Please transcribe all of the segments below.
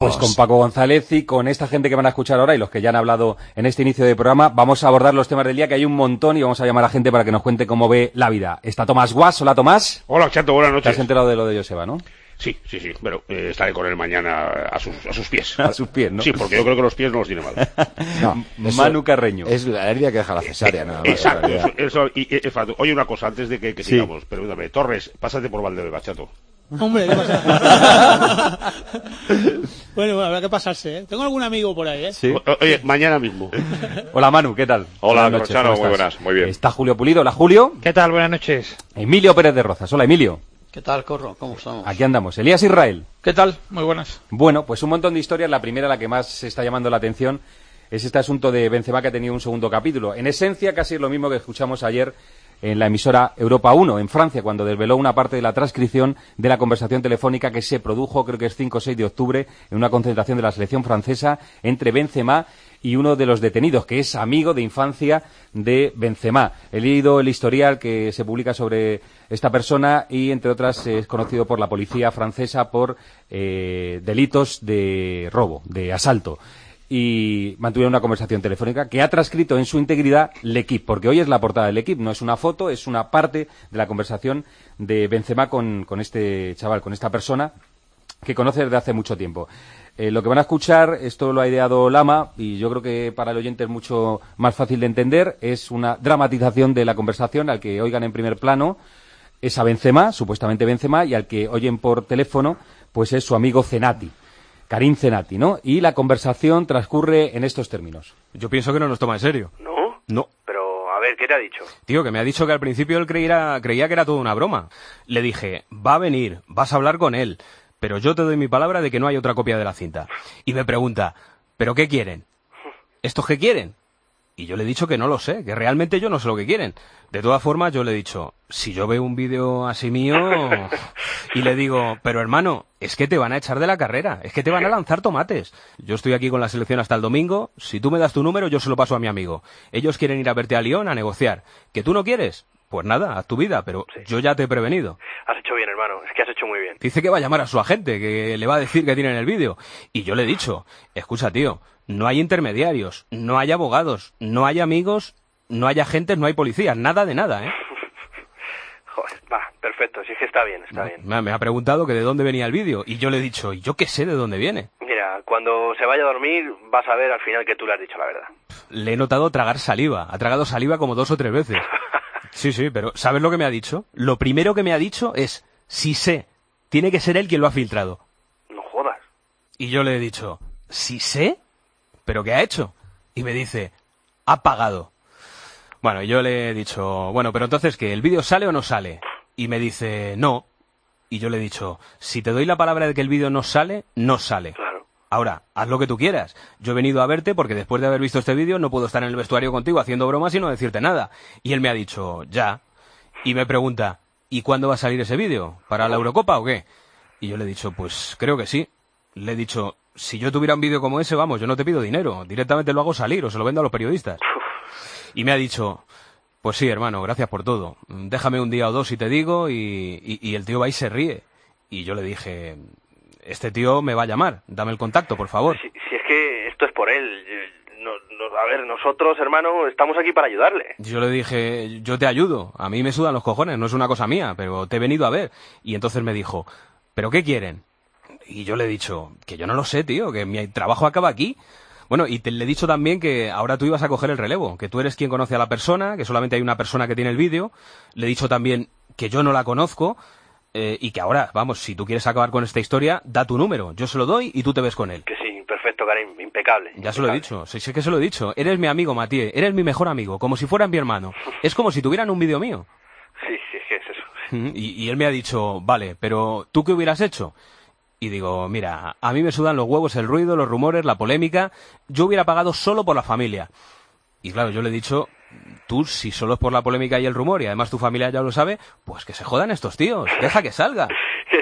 Pues con Paco González y con esta gente que van a escuchar ahora y los que ya han hablado en este inicio de programa, vamos a abordar los temas del día, que hay un montón, y vamos a llamar a gente para que nos cuente cómo ve la vida. Está Tomás Guas. Hola, Tomás. Hola, Chato, buenas noches. ¿Te has enterado de lo de Joseba, no? Sí, pero estaré con él mañana a sus pies. A sus pies, ¿no? Sí, porque yo creo que los pies no los tiene mal. No, Manu Carreño. Es la herida que deja la cesárea, nada más. Exacto, oye, una cosa, antes de que sigamos, perdóname, Torres, pásate por Valdebeba, Chato. Hombre, ¿qué pasa? Bueno, habrá que pasarse, ¿eh? Tengo algún amigo por ahí, ¿eh? Sí. Oye, mañana mismo. Hola, Manu, ¿qué tal? Hola, Buenas noches, Corchano, ¿cómo muy estás? buenas, muy bien. Está Julio Pulido. Hola, Julio. ¿Qué tal? Buenas noches. Emilio Pérez de Rozas. Hola, Emilio. ¿Qué tal, Corro? ¿Cómo estamos? Aquí andamos. Elías Israel. ¿Qué tal? Muy buenas. Bueno, pues un montón de historias. La primera, la que más se está llamando la atención, es este asunto de Benzema, que ha tenido un segundo capítulo. En esencia, casi es lo mismo que escuchamos ayer en la emisora Europa 1, en Francia, cuando desveló una parte de la transcripción de la conversación telefónica que se produjo, creo que es 5 o 6 de octubre, en una concentración de la selección francesa entre Benzema y uno de los detenidos, que es amigo de infancia de Benzema. He leído el historial que se publica sobre esta persona y, entre otras, es conocido por la policía francesa por delitos de robo, de asalto. Y mantuvieron una conversación telefónica que ha transcrito en su integridad L'Equipe, porque hoy es la portada de L'Equipe, no es una foto, es una parte de la conversación de Benzema con este chaval, con esta persona que conoce desde hace mucho tiempo. Lo que van a escuchar, esto lo ha ideado Lama, y yo creo que para el oyente es mucho más fácil de entender, es una dramatización de la conversación. Al que oigan en primer plano es a Benzema, supuestamente Benzema, y al que oyen por teléfono, pues es su amigo Cenati. Karim Cenati, ¿no? Y la conversación transcurre en estos términos. Yo pienso que no nos toma en serio. ¿No? No. Pero, a ver, ¿qué te ha dicho? Tío, que me ha dicho que al principio él creía que era todo una broma. Le dije, va a venir, vas a hablar con él, pero yo te doy mi palabra de que no hay otra copia de la cinta. Y me pregunta, ¿pero qué quieren? ¿Estos qué quieren? Y yo le he dicho que no lo sé, que realmente yo no sé lo que quieren. De todas formas, yo le he dicho, si yo veo un vídeo así mío... Y le digo, pero hermano, es que te van a echar de la carrera, es que te van a lanzar tomates. Yo estoy aquí con la selección hasta el domingo, si tú me das tu número, yo se lo paso a mi amigo. Ellos quieren ir a verte a Lyon a negociar. ¿Que tú no quieres? Pues nada, haz tu vida, pero yo ya te he prevenido. Has hecho bien, hermano, es que has hecho muy bien. Dice que va a llamar a su agente, que le va a decir que tienen el vídeo. Y yo le he dicho, escucha, tío, no hay intermediarios, no hay abogados, no hay amigos, no hay agentes, no hay policías, nada de nada, ¿eh? Joder, va, perfecto, sí es que está bien, está bien. Me ha preguntado que de dónde venía el vídeo, y yo le he dicho, yo qué sé de dónde viene. Mira, cuando se vaya a dormir, vas a ver al final que tú le has dicho la verdad. Le he notado tragar saliva, ha tragado saliva como 2 o 3 veces. Sí, pero ¿sabes lo que me ha dicho? Lo primero que me ha dicho es, sí sé, tiene que ser él quien lo ha filtrado. No jodas. Y yo le he dicho, ¿sí sé? ¿Pero qué ha hecho? Y me dice, ha pagado. Bueno, y yo le he dicho, bueno, pero entonces, ¿qué? ¿El vídeo sale o no sale? Y me dice, no. Y yo le he dicho, si te doy la palabra de que el vídeo no sale, no sale. Claro. Ahora, haz lo que tú quieras. Yo he venido a verte porque después de haber visto este vídeo no puedo estar en el vestuario contigo haciendo bromas y no decirte nada. Y él me ha dicho, ya. Y me pregunta, ¿y cuándo va a salir ese vídeo? ¿Para la Eurocopa o qué? Y yo le he dicho, pues creo que sí. Le he dicho, si yo tuviera un vídeo como ese, vamos, yo no te pido dinero. Directamente lo hago salir o se lo vendo a los periodistas. Y me ha dicho, pues sí, hermano, gracias por todo. Déjame un día o dos y te digo, y el tío va y se ríe. Y yo le dije, este tío me va a llamar, dame el contacto, por favor. Si es que esto es por él. A ver, nosotros, hermano, estamos aquí para ayudarle. Yo le dije, yo te ayudo, a mí me sudan los cojones, no es una cosa mía, pero te he venido a ver. Y entonces me dijo, ¿pero qué quieren? Y yo le he dicho, que yo no lo sé, tío, que mi trabajo acaba aquí. Bueno, y le he dicho también que ahora tú ibas a coger el relevo, que tú eres quien conoce a la persona, que solamente hay una persona que tiene el vídeo. Le he dicho también que yo no la conozco y que ahora, vamos, si tú quieres acabar con esta historia, da tu número, yo se lo doy y tú te ves con él. Que sí, perfecto, Karim, impecable. Ya impecable. se lo he dicho, sí que se lo he dicho. Eres mi amigo, Matías, eres mi mejor amigo, como si fueras mi hermano. Es como si tuvieran un vídeo mío. Sí, es que es eso. Y él me ha dicho, vale, pero ¿tú qué hubieras hecho? Y digo, mira, a mí me sudan los huevos el ruido, los rumores, la polémica. Yo hubiera pagado solo por la familia. Y claro, yo le he dicho, tú, si solo es por la polémica y el rumor, y además tu familia ya lo sabe, pues que se jodan estos tíos, deja que salga. Que sí,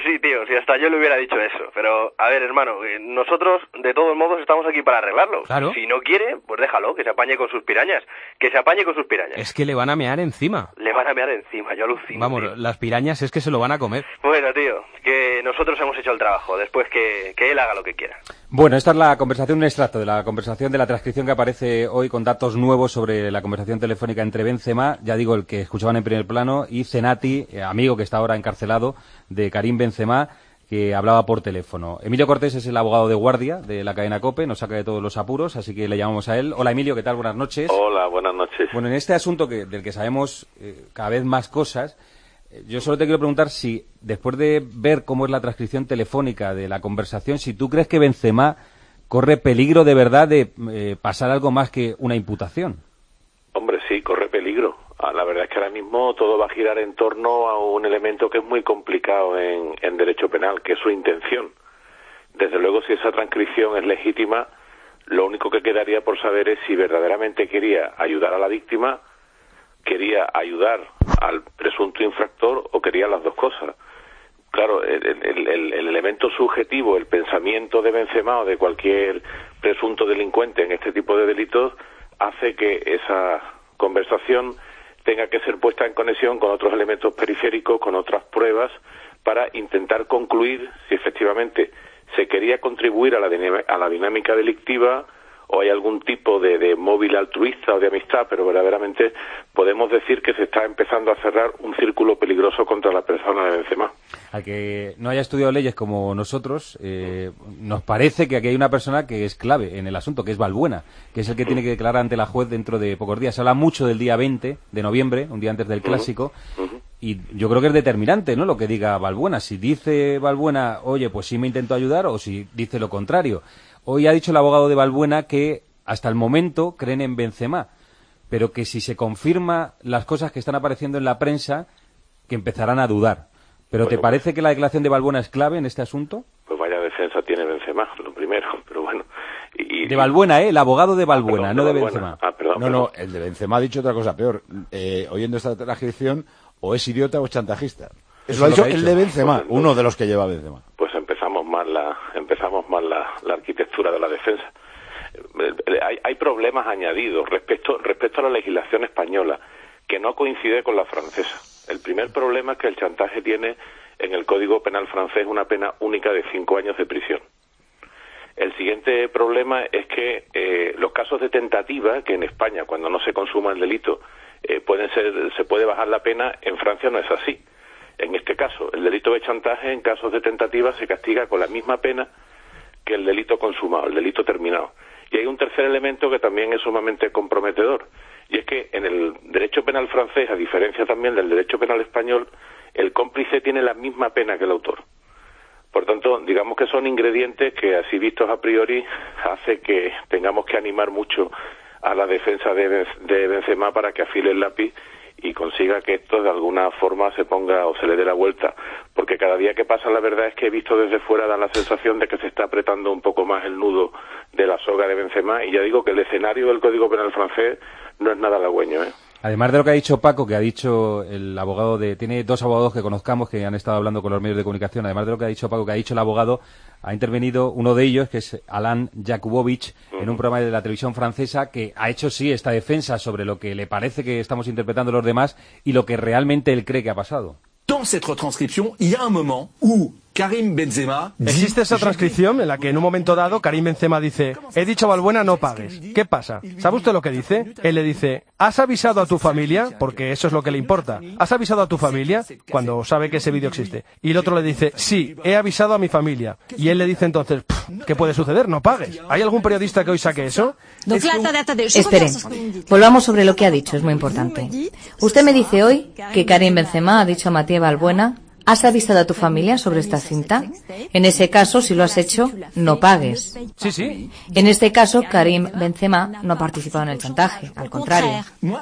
sí, tío, si hasta yo le hubiera dicho eso. Pero, a ver, hermano, nosotros, de todos modos, estamos aquí para arreglarlo. Claro. Si no quiere, pues déjalo, que se apañe con sus pirañas. Que se apañe con sus pirañas. Es que le van a mear encima. Le van a mear encima, yo alucino. Vamos, tío. las pirañas es que se lo van a comer. Bueno, tío, que nosotros hemos hecho el trabajo. Después que él haga lo que quiera. Bueno, esta es la conversación, un extracto de la conversación de la transcripción que aparece hoy con datos nuevos sobre la conversación telefónica entre Benzema, ya digo, el que escuchaban en primer plano, y Cenati, amigo que está ahora encarcelado, de Karim Benzema, que hablaba por teléfono. Emilio Cortés es el abogado de guardia de la cadena COPE, nos saca de todos los apuros, así que le llamamos a él. Hola Emilio, ¿qué tal? Buenas noches. Hola, buenas noches. Bueno, en este asunto del que sabemos cada vez más cosas, yo solo te quiero preguntar si, después de ver cómo es la transcripción telefónica de la conversación, si tú crees que Benzema corre peligro de verdad de pasar algo más que una imputación. Hombre, sí, corre peligro. La verdad es que ahora mismo todo va a girar en torno a un elemento que es muy complicado en derecho penal, que es su intención. Desde luego, si esa transcripción es legítima, lo único que quedaría por saber es si verdaderamente quería ayudar a la víctima, quería ayudar al presunto infractor o quería las dos cosas. Claro, el elemento subjetivo, el pensamiento de Benzema o de cualquier presunto delincuente en este tipo de delitos hace que esa conversación tenga que ser puesta en conexión con otros elementos periféricos, con otras pruebas, para intentar concluir si efectivamente se quería contribuir a la dinámica delictiva o hay algún tipo de móvil altruista o de amistad, pero verdaderamente podemos decir que se está empezando a cerrar un círculo peligroso contra la persona de Benzema. Al que no haya estudiado leyes como nosotros, nos parece que aquí hay una persona que es clave en el asunto, que es Balbuena, que es el que tiene que declarar ante la juez dentro de pocos días. Se habla mucho del día 20 de noviembre, un día antes del Clásico, y yo creo que es determinante, ¿no?, lo que diga Balbuena. Si dice Balbuena, oye, pues sí me intento ayudar, o si dice lo contrario. Hoy ha dicho el abogado de Balbuena que hasta el momento creen en Benzema, pero que si se confirma las cosas que están apareciendo en la prensa, que empezarán a dudar. ¿Pero te parece que la declaración de Balbuena es clave en este asunto? Pues vaya defensa tiene Benzema, lo primero, pero bueno. De Balbuena, el abogado de Balbuena, no de Benzema. No, el de Benzema ha dicho otra cosa peor. Oyendo esta transcripción, o es idiota o es chantajista. Eso lo ha dicho el de Benzema, pues, uno de los que lleva Benzema. Pues empezamos mal la arquitectura de la defensa. Hay problemas añadidos respecto a la legislación española, que no coincide con la francesa. El primer problema es que el chantaje tiene en el Código Penal francés una pena única de 5 años de prisión. El siguiente problema es que los casos de tentativa, que en España, cuando no se consuma el delito, se puede bajar la pena, en Francia no es así. En este caso, el delito de chantaje en casos de tentativa se castiga con la misma pena que el delito consumado, el delito terminado. Y hay un tercer elemento que también es sumamente comprometedor, y es que en el derecho penal francés, a diferencia también del derecho penal español, el cómplice tiene la misma pena que el autor. Por tanto, digamos que son ingredientes que, así vistos a priori, hace que tengamos que animar mucho a la defensa de Benzema para que afile el lápiz y consiga que esto de alguna forma se ponga o se le dé la vuelta, porque cada día que pasa la verdad es que visto desde fuera da la sensación de que se está apretando un poco más el nudo de la soga de Benzema, y ya digo que el escenario del Código Penal francés no es nada halagüeño, ¿eh? Además de lo que ha dicho Paco, que ha dicho el abogado tiene dos abogados que conozcamos que han estado hablando con los medios de comunicación, además de lo que ha dicho Paco, que ha dicho el abogado, ha intervenido uno de ellos, que es Alain Jakubowicz, en un programa de la televisión francesa, que ha hecho sí esta defensa sobre lo que le parece que estamos interpretando los demás y lo que realmente él cree que ha pasado. Dans cette retranscription, il y a un moment où Karim Benzema... Existe esa transcripción en la que en un momento dado Karim Benzema dice: he dicho a Balbuena no pagues. ¿Qué pasa? ¿Sabe usted lo que dice? Él le dice: ¿has avisado a tu familia? Porque eso es lo que le importa. ¿Has avisado a tu familia? Cuando sabe que ese vídeo existe. Y el otro le dice: sí, he avisado a mi familia. Y él le dice entonces: ¿qué puede suceder? No pagues. ¿Hay algún periodista que hoy saque eso? Espere, volvamos sobre lo que ha dicho, es muy importante. Usted me dice hoy que Karim Benzema ha dicho a Mathieu Balbuena: ¿has avisado a tu familia sobre esta cinta? En ese caso, si lo has hecho, no pagues. Sí, sí. En este caso, Karim Benzema no ha participado en el chantaje, al contrario.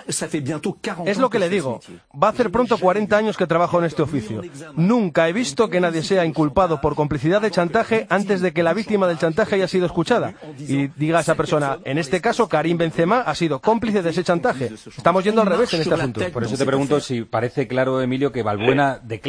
Es lo que le digo. Va a hacer pronto 40 años que trabajo en este oficio. Nunca he visto que nadie sea inculpado por complicidad de chantaje antes de que la víctima del chantaje haya sido escuchada. Y diga a esa persona: en este caso, Karim Benzema ha sido cómplice de ese chantaje. Estamos yendo al revés en este asunto. Por eso te pregunto si parece claro, Emilio, que Balbuena declare, ¿no?, que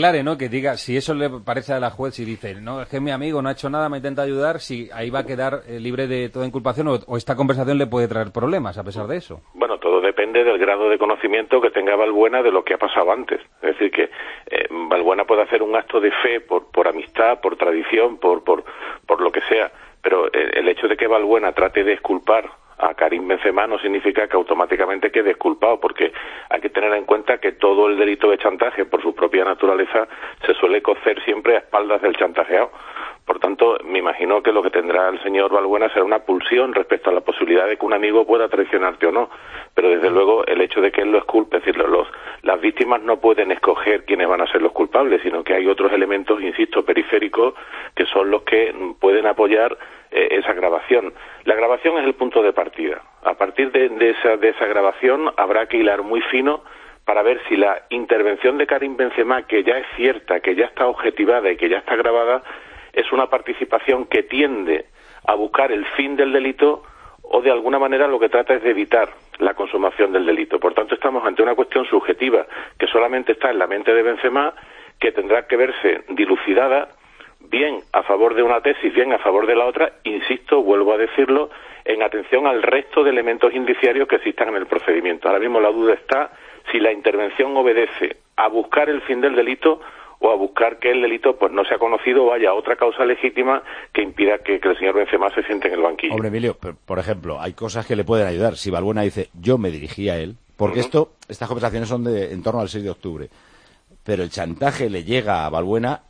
que diga, si eso le parece a la juez, si dice, no, es que mi amigo no ha hecho nada, me intenta ayudar, si ahí va a quedar libre de toda inculpación o esta conversación le puede traer problemas a pesar de eso. Bueno, todo depende del grado de conocimiento que tenga Balbuena de lo que ha pasado antes. Es decir, que Balbuena puede hacer un acto de fe por amistad, por tradición, por lo que sea, pero el hecho de que Balbuena trate de exculpar a Karim Benzema no significa que automáticamente quede exculpado, porque hay que tener en cuenta que todo el delito de chantaje, por su propia naturaleza, se suele cocer siempre a espaldas del chantajeado. Por tanto, me imagino que lo que tendrá el señor Balbuena será una pulsión respecto a la posibilidad de que un amigo pueda traicionarte o no. Pero desde luego el hecho de que él lo exculpe, es decir, las víctimas no pueden escoger quiénes van a ser los culpables, sino que hay otros elementos, insisto, periféricos, que son los que pueden apoyar esa grabación. La grabación es el punto de partida. A partir de esa grabación habrá que hilar muy fino para ver si la intervención de Karim Benzema, que ya es cierta, que ya está objetivada y que ya está grabada, es una participación que tiende a buscar el fin del delito o de alguna manera lo que trata es de evitar la consumación del delito. Por tanto, estamos ante una cuestión subjetiva que solamente está en la mente de Benzema, que tendrá que verse dilucidada bien a favor de una tesis, bien a favor de la otra, insisto, vuelvo a decirlo, en atención al resto de elementos indiciarios que existan en el procedimiento. Ahora mismo la duda está si la intervención obedece a buscar el fin del delito o a buscar que el delito pues no sea conocido o haya otra causa legítima que impida que el señor Benzema se siente en el banquillo. Hombre, Emilio, por ejemplo, hay cosas que le pueden ayudar. Si Balbuena dice, yo me dirigí a él, porque estas conversaciones son en torno al 6 de octubre, pero el chantaje le llega a Balbuena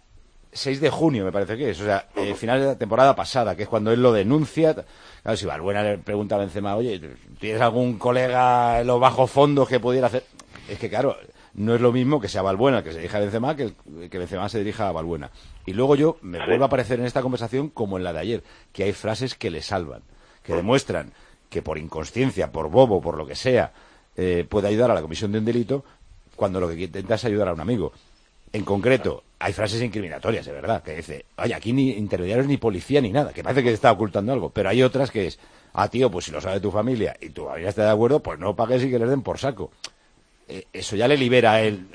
6 de junio, me parece que es, o sea, final de la temporada pasada, que es cuando él lo denuncia. Claro, si Balbuena le pregunta a Benzema, oye, ¿tienes algún colega en los bajos fondos que pudiera hacer? Es que, claro, no es lo mismo que sea Balbuena que se dirija a Benzema que Benzema se dirija a Balbuena. Y luego me vuelvo a aparecer en esta conversación como en la de ayer, que hay frases que le salvan, que demuestran que por inconsciencia, por bobo, por lo que sea, puede ayudar a la comisión de un delito, cuando lo que intenta es ayudar a un amigo. En concreto, hay frases incriminatorias, de verdad, que dice, oye, aquí ni intermediarios ni policía ni nada, que parece que está ocultando algo, pero hay otras que es, tío, pues si lo sabe tu familia y tu familia está de acuerdo, pues no pagues y que les den por saco. Eso ya le libera a él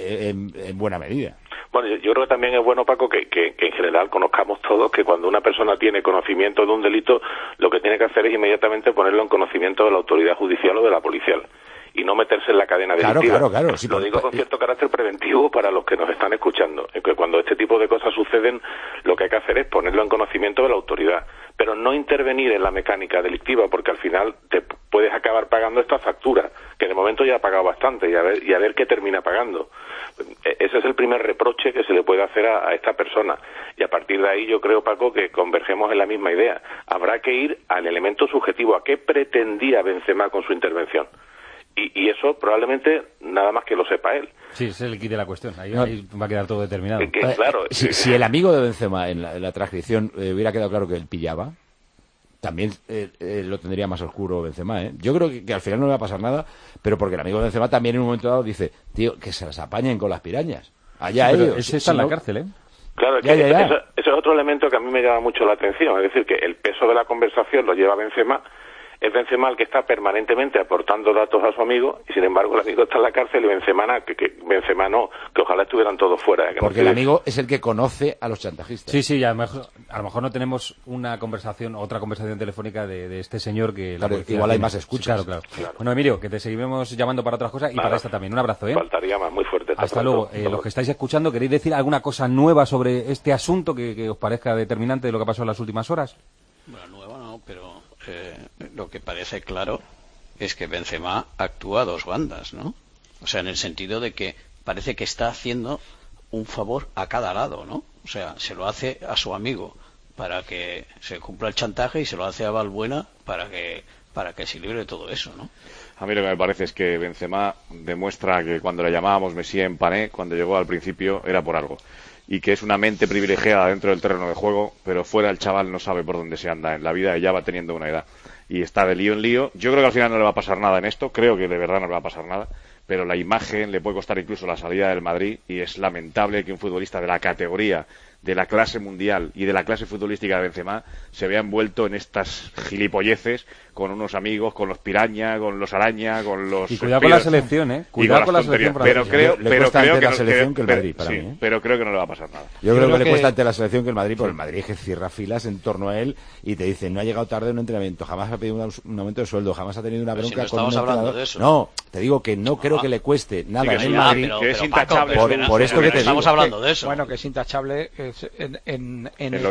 en buena medida. Bueno, yo creo que también es bueno, Paco, que en general conozcamos todos que cuando una persona tiene conocimiento de un delito, lo que tiene que hacer es inmediatamente ponerlo en conocimiento de la autoridad judicial o de la policial y no meterse en la cadena delictiva. Claro. Sí, lo digo con cierto carácter preventivo para los que nos están escuchando. Que cuando este tipo de cosas suceden, lo que hay que hacer es ponerlo en conocimiento de la autoridad, pero no intervenir en la mecánica delictiva, porque al final te puedes acabar pagando esta factura, que de momento ya ha pagado bastante, y a ver qué termina pagando. Ese es el primer reproche que se le puede hacer a esta persona. Y a partir de ahí yo creo, Paco, que convergemos en la misma idea. Habrá que ir al elemento subjetivo, a qué pretendía Benzema con su intervención. Y eso probablemente nada más que lo sepa él. Sí, se le quite la cuestión. Ahí va a quedar todo determinado. Claro. Si el amigo de Benzema en la transcripción hubiera quedado claro que él pillaba, también lo tendría más oscuro Benzema, ¿eh? Yo creo que al final no le va a pasar nada, pero porque el amigo de Benzema también en un momento dado dice, tío, que se las apañen con las pirañas. Allá sí, ellos. Ese está en la cárcel, ¿eh? Claro, ese es otro elemento que a mí me llama mucho la atención. Es decir, que el peso de la conversación lo lleva Benzema. Es Benzema el que está permanentemente aportando datos a su amigo y sin embargo el amigo está en la cárcel y Benzema no, que ojalá estuvieran todos fuera. Porque el amigo es el que conoce a los chantajistas. Sí, a lo mejor no tenemos otra conversación telefónica de este señor que... Claro, igual hay más escuchas. Claro. Bueno, Emilio, que te seguimos llamando para otras cosas y para esta también. Un abrazo, ¿eh? Faltaría más, muy fuerte. Hasta luego. Los que estáis escuchando, ¿queréis decir alguna cosa nueva sobre este asunto que os parezca determinante de lo que ha pasado en las últimas horas? Bueno, nueva no, pero... lo que parece claro es que Benzema actúa a dos bandas, ¿no? O sea, en el sentido de que parece que está haciendo un favor a cada lado, ¿no? O sea, se lo hace a su amigo para que se cumpla el chantaje y se lo hace a Balbuena para que se libre de todo eso, ¿no? A mí lo que me parece es que Benzema demuestra que cuando le llamábamos Messi en Pané, cuando llegó al principio, era por algo. Y que es una mente privilegiada dentro del terreno de juego, pero fuera el chaval no sabe por dónde se anda en la vida y ya va teniendo una edad. Y está de lío en lío. Yo creo que al final no le va a pasar nada en esto, creo que de verdad no le va a pasar nada, pero la imagen le puede costar incluso la salida del Madrid y es lamentable que un futbolista de la categoría de la clase mundial y de la clase futbolística de Benzema se vea envuelto en estas gilipolleces con unos amigos, con los Piraña, con los Araña, con los... Y cuidado con la selección, ¿eh? Cuidado con la selección francesa. Pero creo que la selección que el Madrid, para mí, ¿eh? Pero creo que no le va a pasar nada. Yo creo que le cuesta ante la selección que el Madrid, porque el Madrid es que cierra filas en torno a él y te dice, no ha llegado tarde en un entrenamiento, jamás ha pedido un aumento de sueldo, jamás ha tenido una bronca si no con un hablando de eso. No, te digo que no creo que le cueste nada en el Madrid. Que es intachable. Por esto que te estamos digo. hablando de eso. Bueno, que es intachable en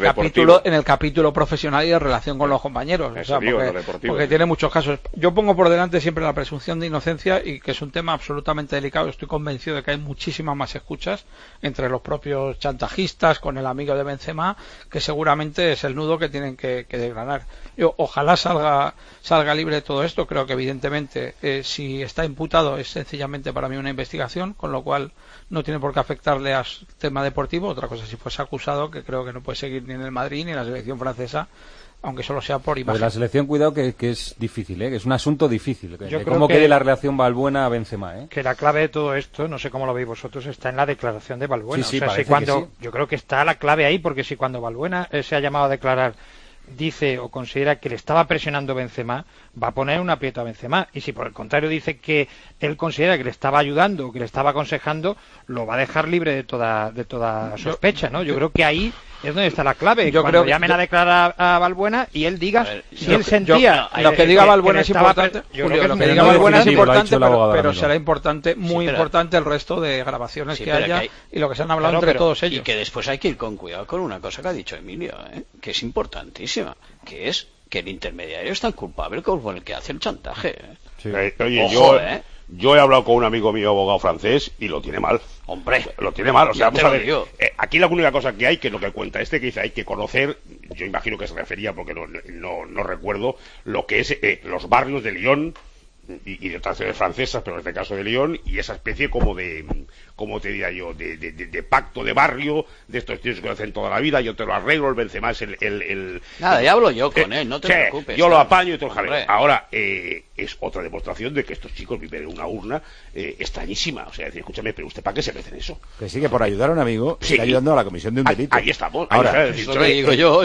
el el capítulo profesional y de relación con los compañeros. Porque tiene muchos casos. Yo pongo por delante siempre la presunción de inocencia y que es un tema absolutamente delicado. Estoy convencido de que hay muchísimas más escuchas entre los propios chantajistas con el amigo de Benzema, que seguramente es el nudo que tienen que desgranar. Ojalá salga libre de todo esto. Creo que evidentemente si está imputado es sencillamente para mí una investigación, con lo cual no tiene por qué afectarle al tema deportivo. Otra cosa si fuese acusado, que creo que no puede seguir ni en el Madrid ni en la selección francesa, aunque solo sea por imagen. De la selección, cuidado que es difícil, que es un asunto difícil. ¿Cómo quede la relación Valbuena-Benzema? Que la clave de todo esto, no sé cómo lo veis vosotros, está en la declaración de Valbuena. Sí, Yo creo que está la clave ahí, porque si cuando Valbuena se ha llamado a declarar dice o considera que le estaba presionando Benzema, va a poner un aprieto a Benzema, y si por el contrario dice que él considera que le estaba ayudando o que le estaba aconsejando, lo va a dejar libre de toda sospecha, ¿no? Yo creo que ahí es donde está la clave. Cuando llamen a declarar a Valbuena y él diga si él sentía lo que diga Valbuena es importante, lo que diga Valbuena es importante, pero será importante, muy importante el resto de grabaciones que haya y lo que se han hablado entre todos ellos. Y que después hay que ir con cuidado con una cosa que ha dicho Emilio, que es importantísima, que es que el intermediario es tan culpable como el que hace el chantaje. Sí. Oye, ojo, yo he hablado con un amigo mío abogado francés y lo tiene mal. Hombre, lo tiene mal. O sea, vamos a ver. Aquí la única cosa que hay, que es lo que cuenta que dice, hay que conocer, yo imagino que se refería, porque no recuerdo, lo que es los barrios de Lyon y de otras ciudades francesas, pero en este caso de Lyon, y esa especie como de, como te diría yo, de pacto de barrio, de estos tíos que lo hacen toda la vida, yo te lo arreglo, el Benzema es Nada, ya hablo yo con él, no te preocupes. Yo lo apaño y todo el jaleo. Ahora, es otra demostración de que estos chicos viven en una urna extrañísima. O sea, escúchame, pero ¿usted para qué se meten eso? Que sí, que por ayudar a un amigo está ayudando a la comisión de un delito. Ahí estamos. Ahora, es lo que digo yo,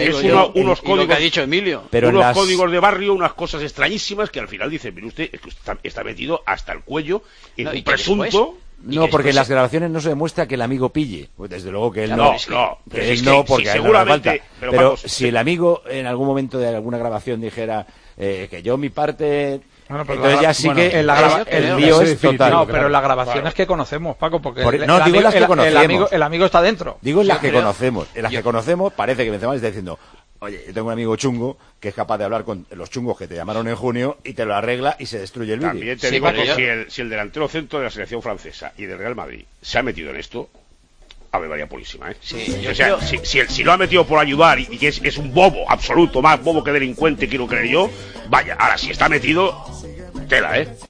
unos códigos, lo que ha dicho Emilio. Pero unos códigos de barrio, unas cosas extrañísimas que al final dicen, mire usted, es que usted está metido hasta el cuello en un presunto... No, porque en las grabaciones no se demuestra que el amigo pille. Pues desde luego que él porque a él no le falta. Pero si el amigo en algún momento de alguna grabación dijera que yo mi parte... entonces ya sí que el lío es total. No, pero en las grabaciones que conocemos, Paco, porque digo las que conocemos. El amigo está dentro. Digo en las que conocemos. En las que conocemos parece que Benzema está diciendo... Oye, yo tengo un amigo chungo que es capaz de hablar con los chungos que te llamaron en junio y te lo arregla y se destruye el vídeo. También te digo que si el delantero centro de la selección francesa y del Real Madrid se ha metido en esto, ave María Purísima, Sí, o sea, si lo ha metido por ayudar y que es un bobo absoluto, más bobo que delincuente, quiero creer yo, vaya, ahora si está metido, tela,